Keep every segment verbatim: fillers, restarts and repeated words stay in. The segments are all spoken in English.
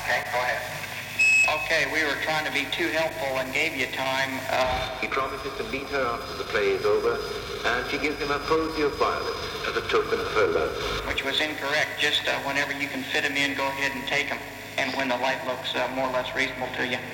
Okay, go ahead. Okay, we were trying to be too helpful and gave you time. Uh... He promises to meet her after the play is over, and she gives him a posy of violets as a token of her love. Which was incorrect. Just uh, whenever you can fit them in, go ahead and take them. And when the light looks uh, more or less reasonable to you.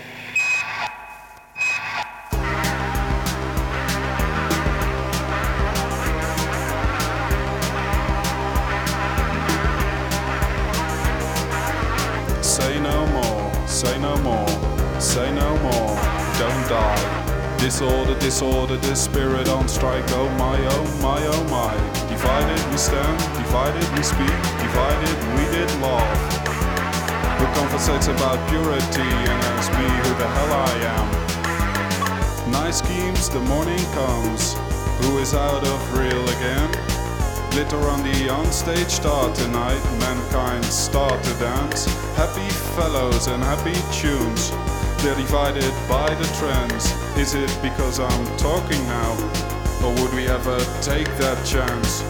Say no more, say no more, say no more, don't die. Disorder, disorder, this spirit on strike, oh my, oh my, oh my. Divided we stand, divided we speak, divided we did love. Who conversates about purity and asks me who the hell I am. Nice schemes, the morning comes, who is out of real again? Glitter on the onstage star tonight, mankind start to dance. Happy fellows and happy tunes, they're divided by the trends. Is it because I'm talking now, or would we ever take that chance?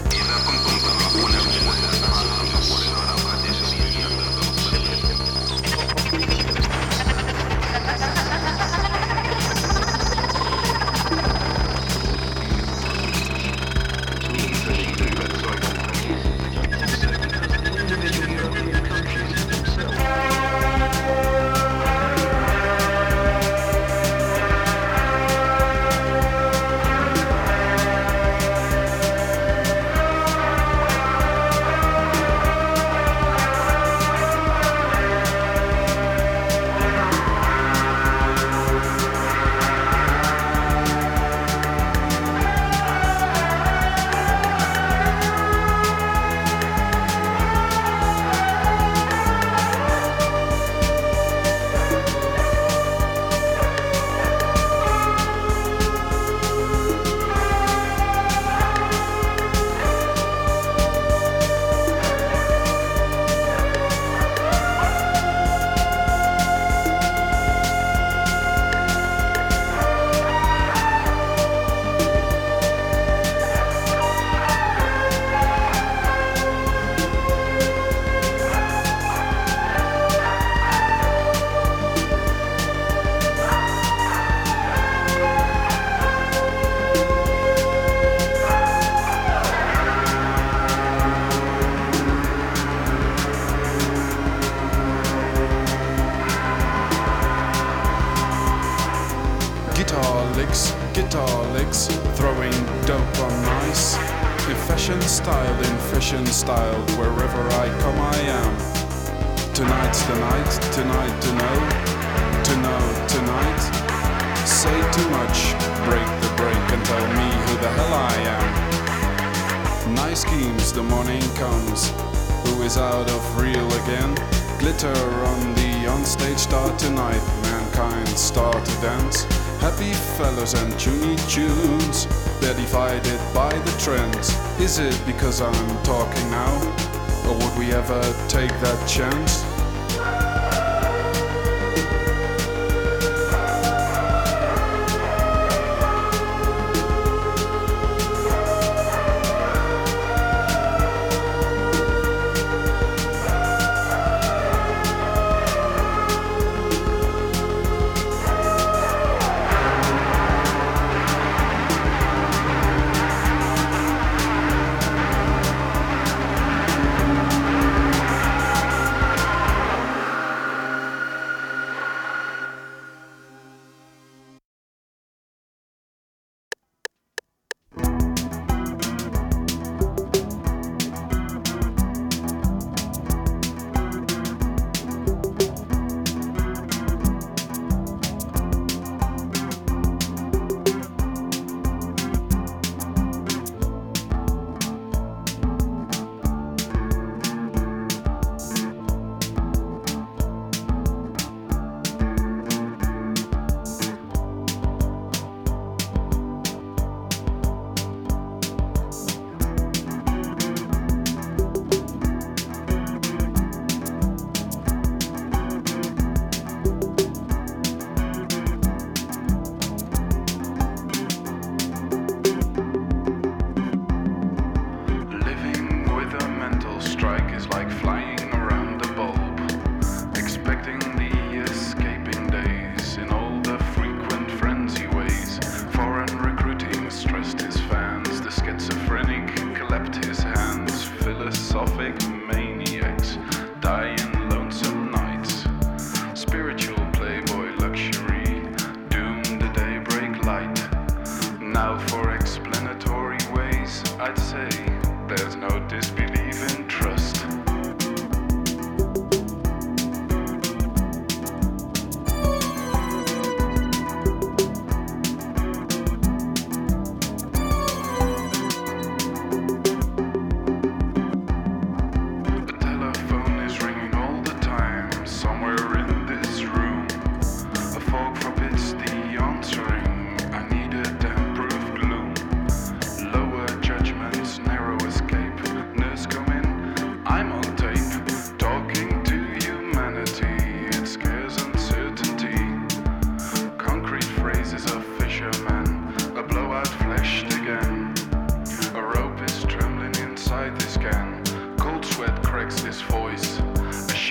Guitar licks, guitar licks, throwing dope on ice. In fashion style, in fashion style, wherever I come I am. Tonight's the night, tonight to know, to know tonight. Say too much, break the break and tell me who the hell I am. Nice schemes, the morning comes, who is out of real again? Glitter on the onstage star tonight, mankind start to dance. Happy fellows and tuney tunes, they're divided by the trends. Is it because I'm talking now, or would we ever take that chance?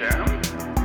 champ.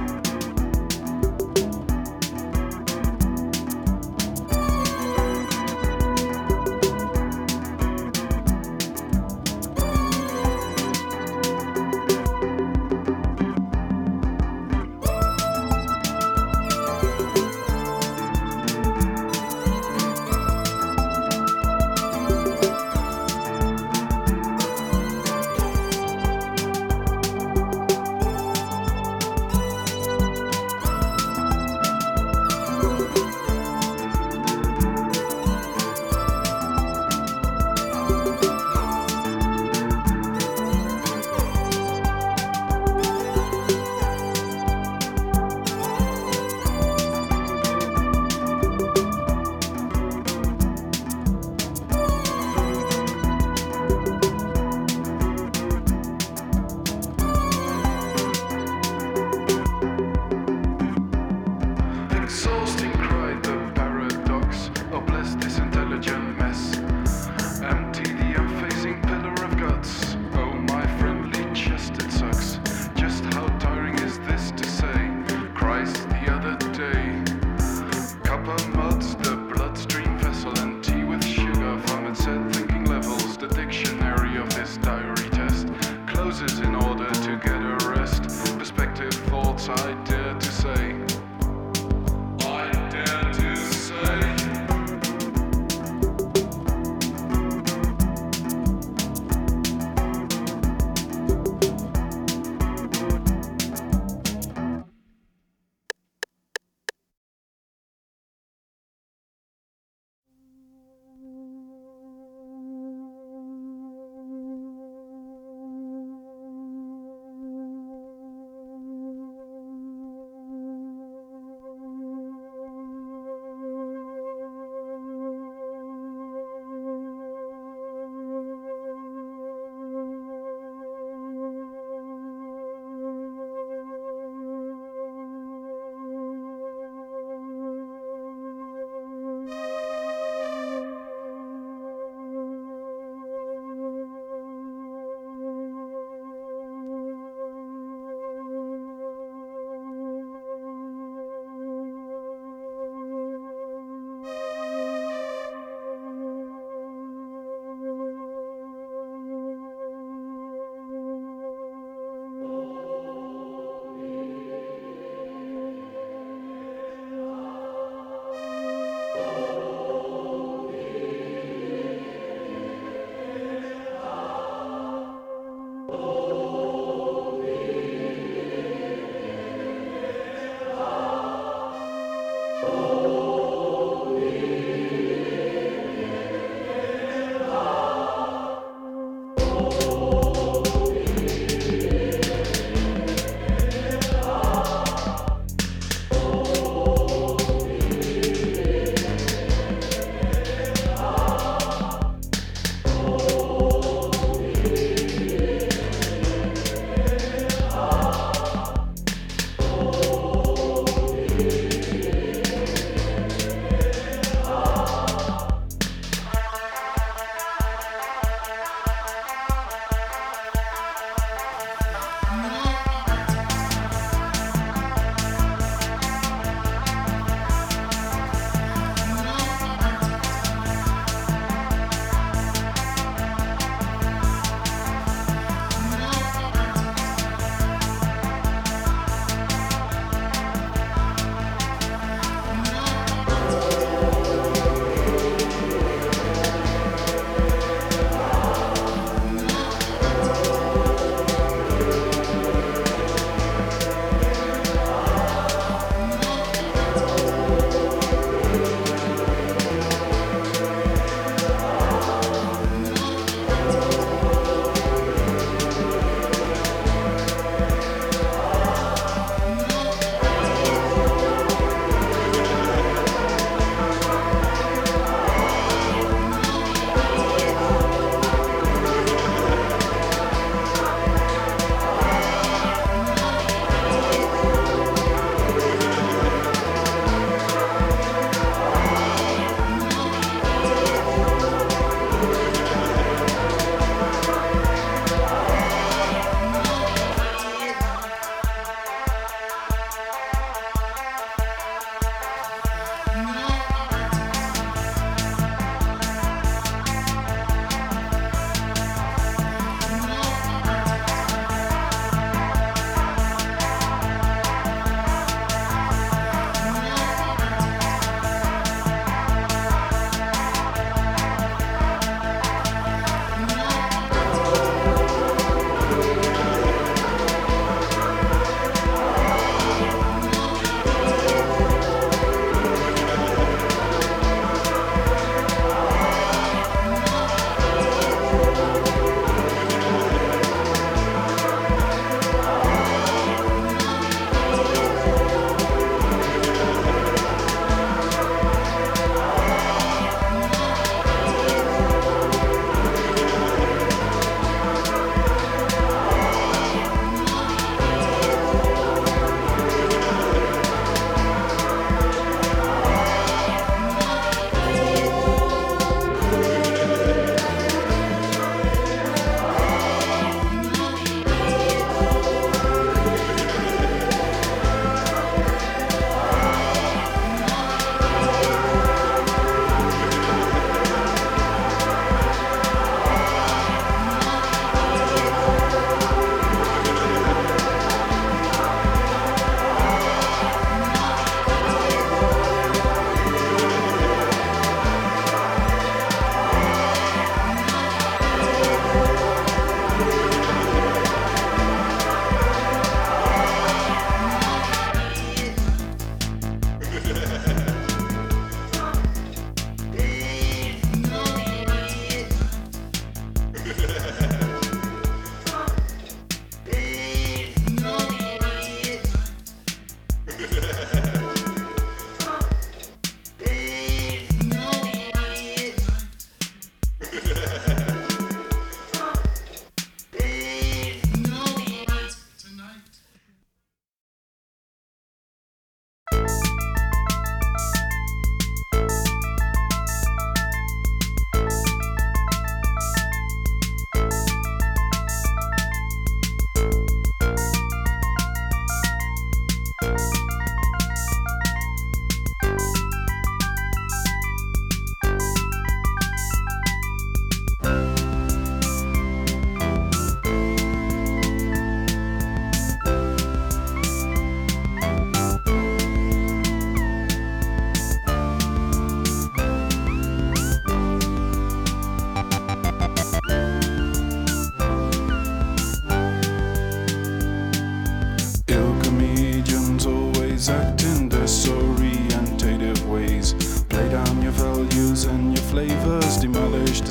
Exhausting, cried the paradox. Oh, bless this intelligent mess. Empty the unfazing pillar of guts. Oh, my friendly chest, it sucks. Just how tiring is this to say? Christ, the other day. Copper muds, the bloodstream vessel, and tea with sugar from its said thinking levels. The dictionary of this diary test closes in order to get a rest. Perspective thoughts I dare to say. I dare to say.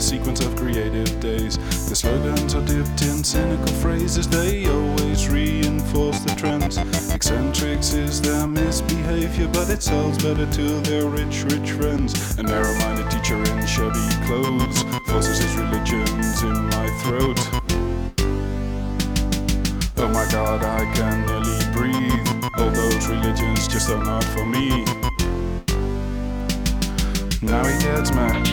sequence of creative days. The slogans are dipped in cynical phrases, they always reinforce the trends. Eccentrics is their misbehavior, but it sells better to their rich, rich friends. A narrow-minded teacher in shabby clothes forces his religions in my throat. Oh my God, I can nearly breathe. All those religions just are not for me. Now he gets mad.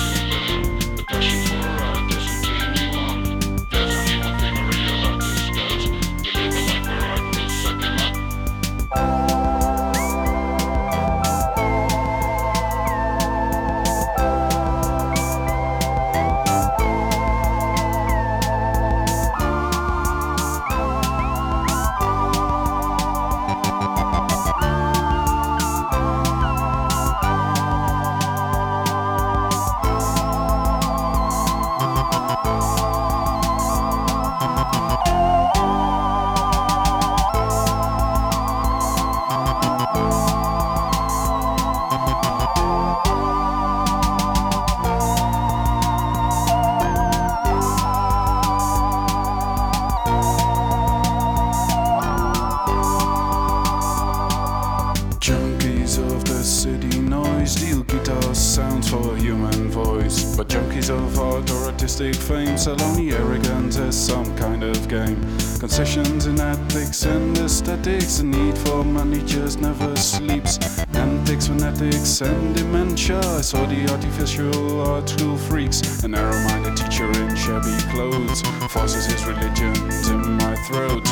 Steel guitar sounds for a human voice, but junkies of art or artistic fame sell only arrogance as some kind of game. Concessions in ethics and aesthetics, the need for money just never sleeps. Antics, fanatics and dementia, I saw the artificial art school freaks. A narrow-minded teacher in shabby clothes forces his religions in my throat.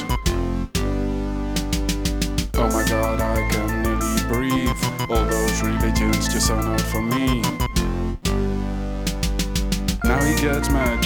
Oh my God, I can nearly breathe. All those religions just are not for me. Now he gets mad.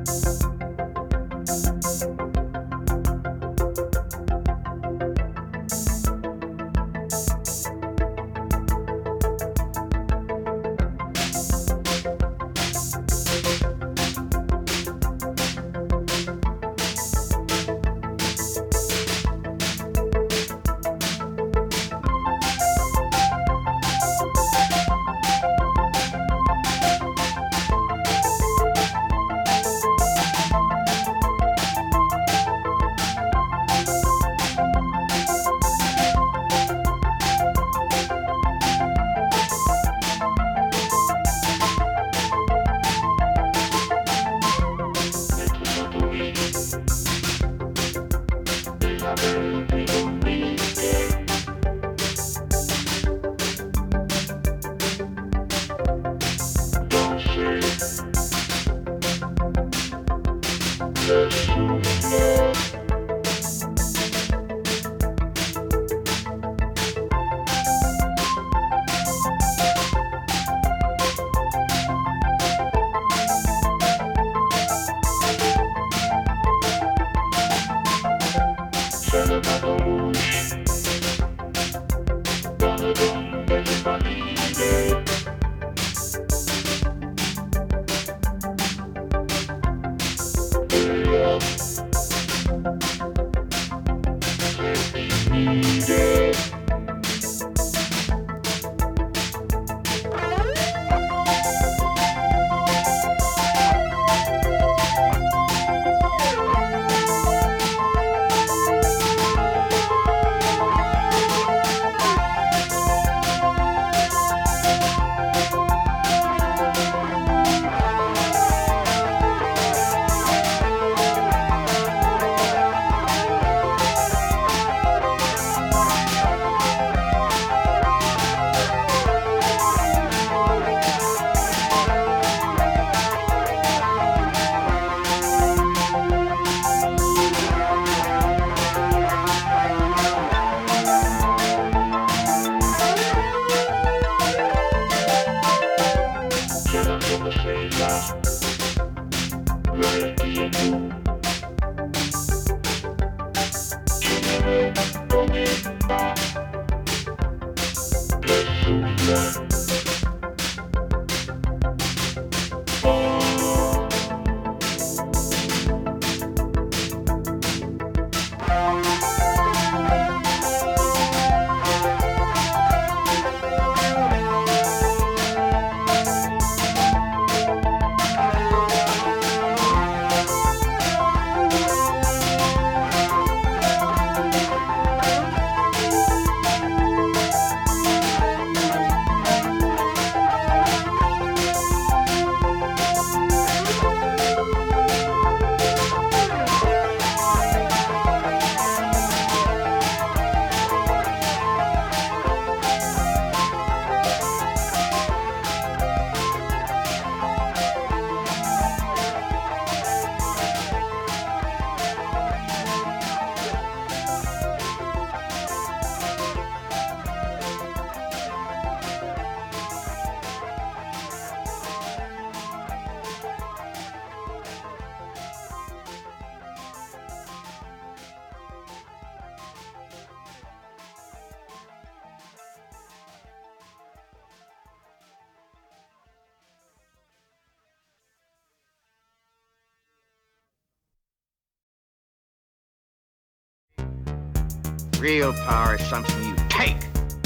Real power is something you take.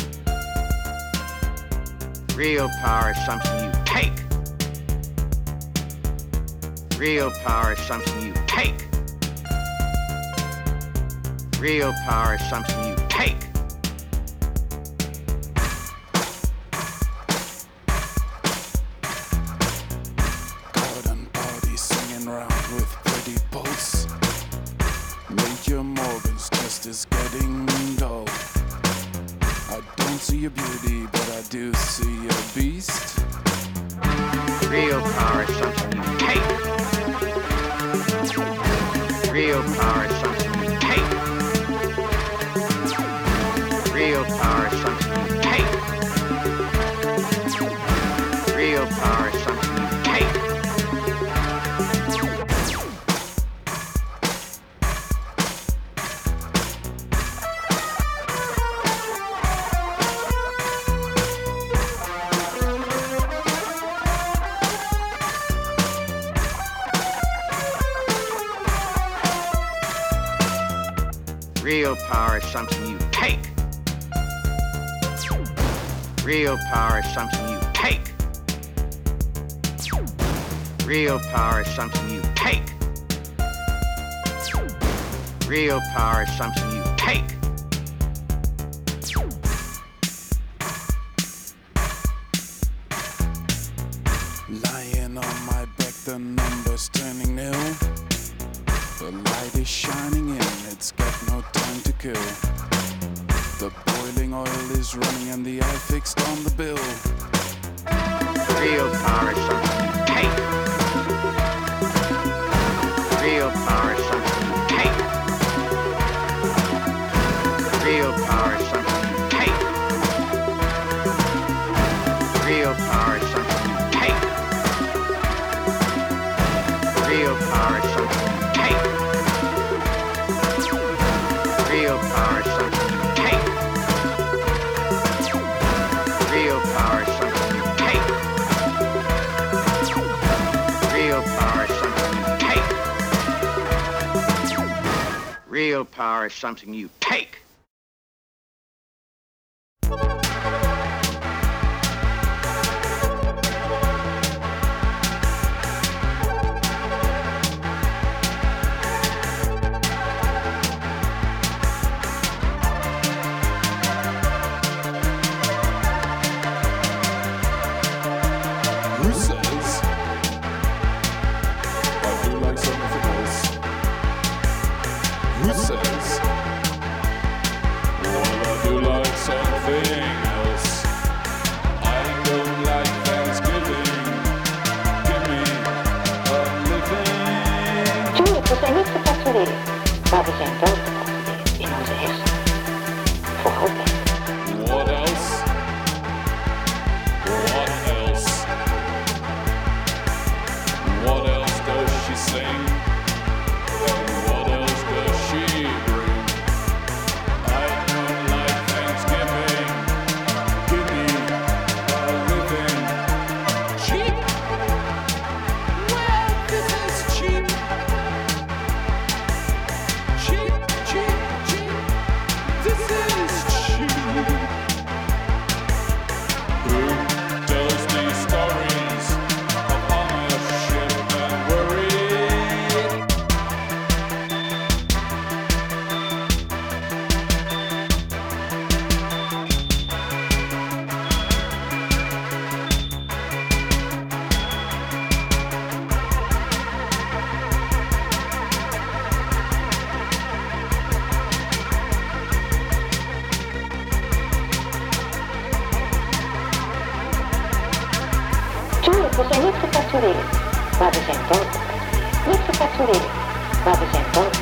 Real power is something you take. Real power is something you take. Real power is something you take. Garden party singing round with pretty boats. Major Morgan's just as getting dull. I don't see a beauty, but I do see a beast. Real power is something you take. Real power is something you take. Real power is something you take. Real power is something you take. Real power is something you take. Real power is something you take. Real power is something you take. Real power is something you take. Lying on my back, the numbers turning nil. The light is shining in, it's got no time to kill. The boiling oil is running and the eye fixed on the bill. Real power is something you take. Real power is something you take. Real power is something you take. Real power is something you take. Real power is something you take. Real power is something you take. Real power is something you take. Real power is something you take. Real power is something you take. Who says I do like something else? Who says well, I do like something else? I don't like Thanksgiving. Give me a living. Cioè, questa inizia faccio vedere, ma per esempio, e non si esce. Fuori. What else? What else? What else does she sing? And what else does she bring? I don't like Thanksgiving. Give me a living. Cheap? Well, this is cheap. Cheap, cheap, cheap. This is cheap. Who tells these stories of ownership and worry? Cioè, questa inizia faccio vedere, ma per esempio, inizia faccio vedere, ma per esempio.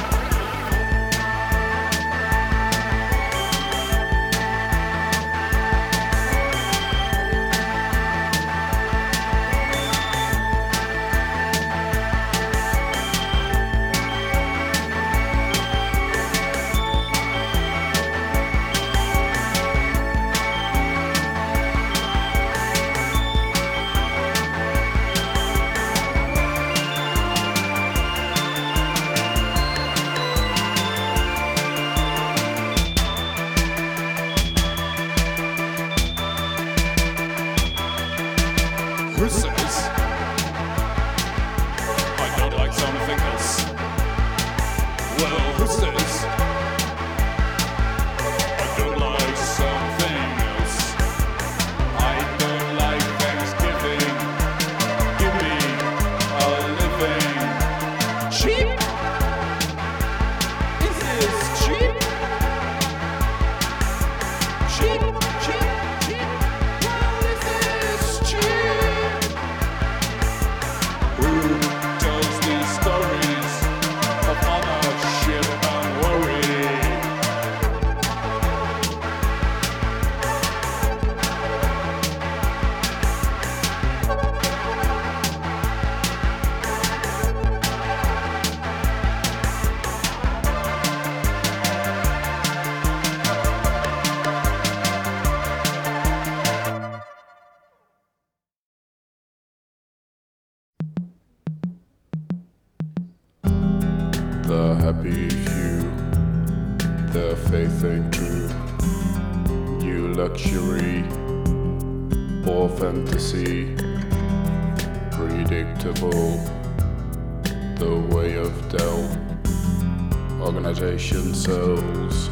Who says I don't like something else? Well, who says I don't like something else? I don't like Thanksgiving. Give me a living. Cheap? Is this cheap? Cheap, cheap, cheap. Well, is this cheap? Who tells these stories of ownership and worry? The happy few their faith ain't true. New luxury or fantasy, predictable, the way of Dell. Organization souls.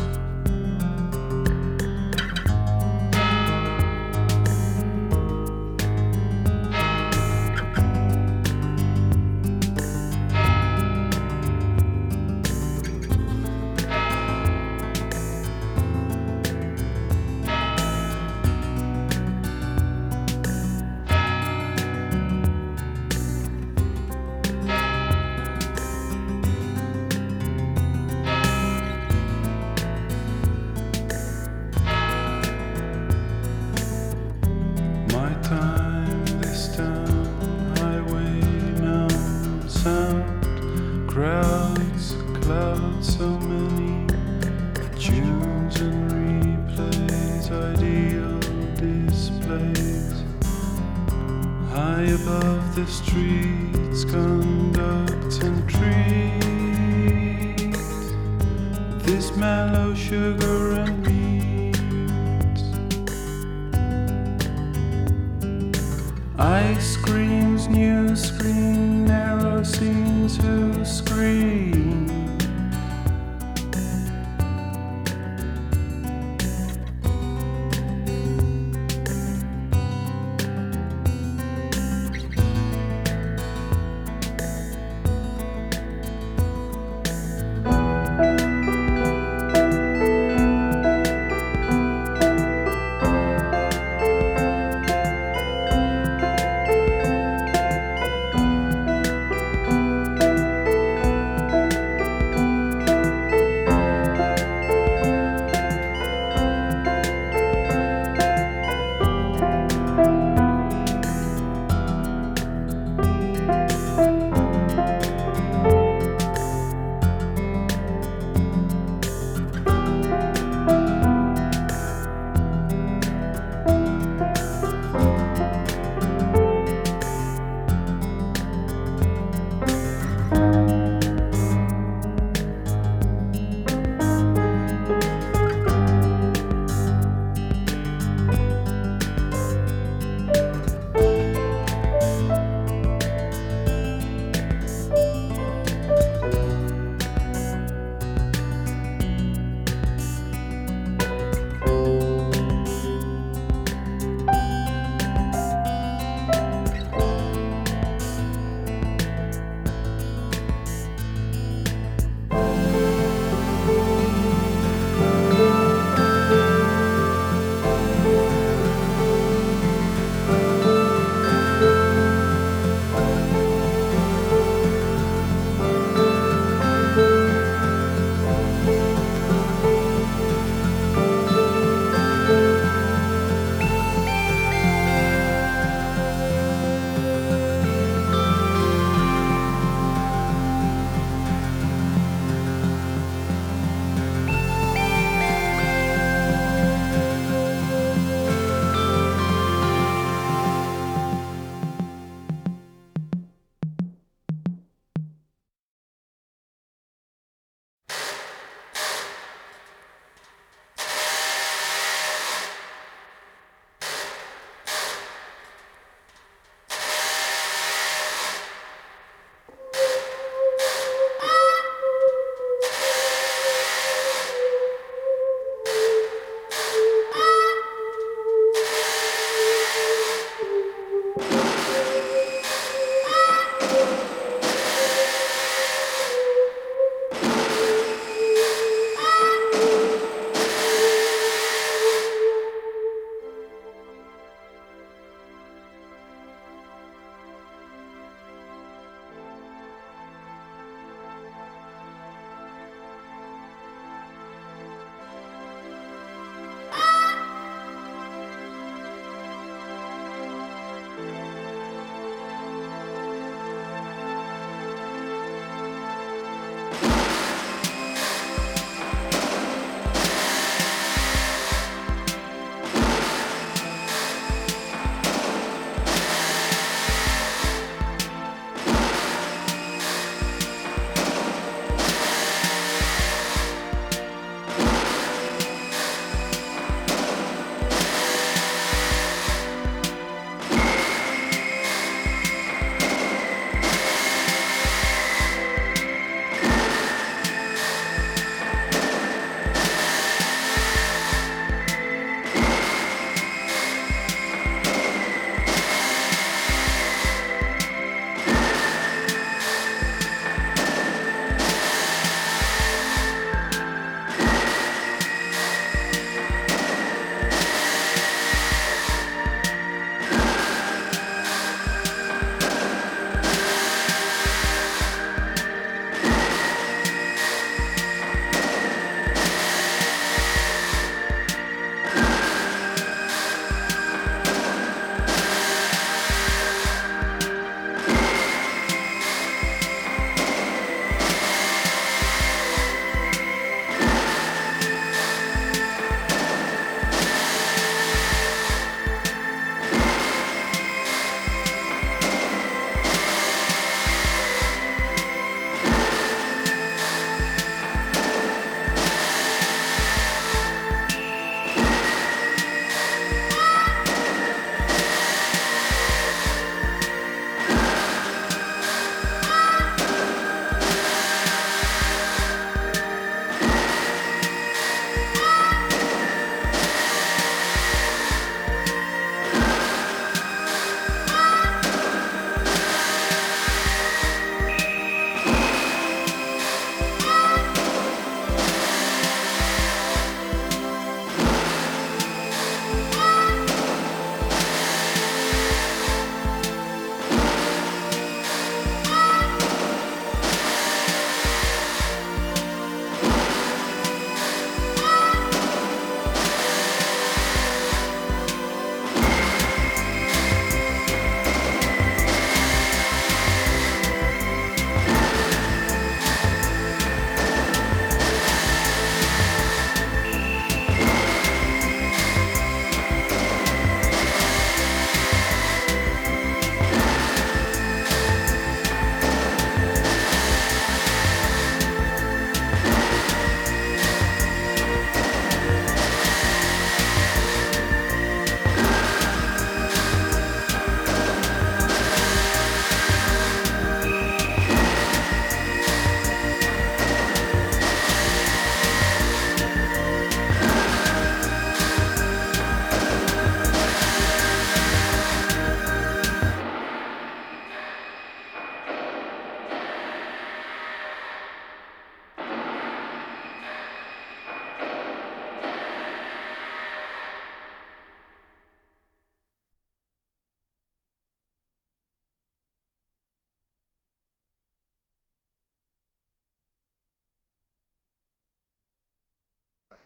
Crowds, clouds, so many tunes and replays, ideal displays. High above the streets, conduct and trees. This mellow sugar and meat. Ice creams, new screen, narrow scenes who scream.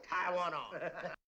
tie one on.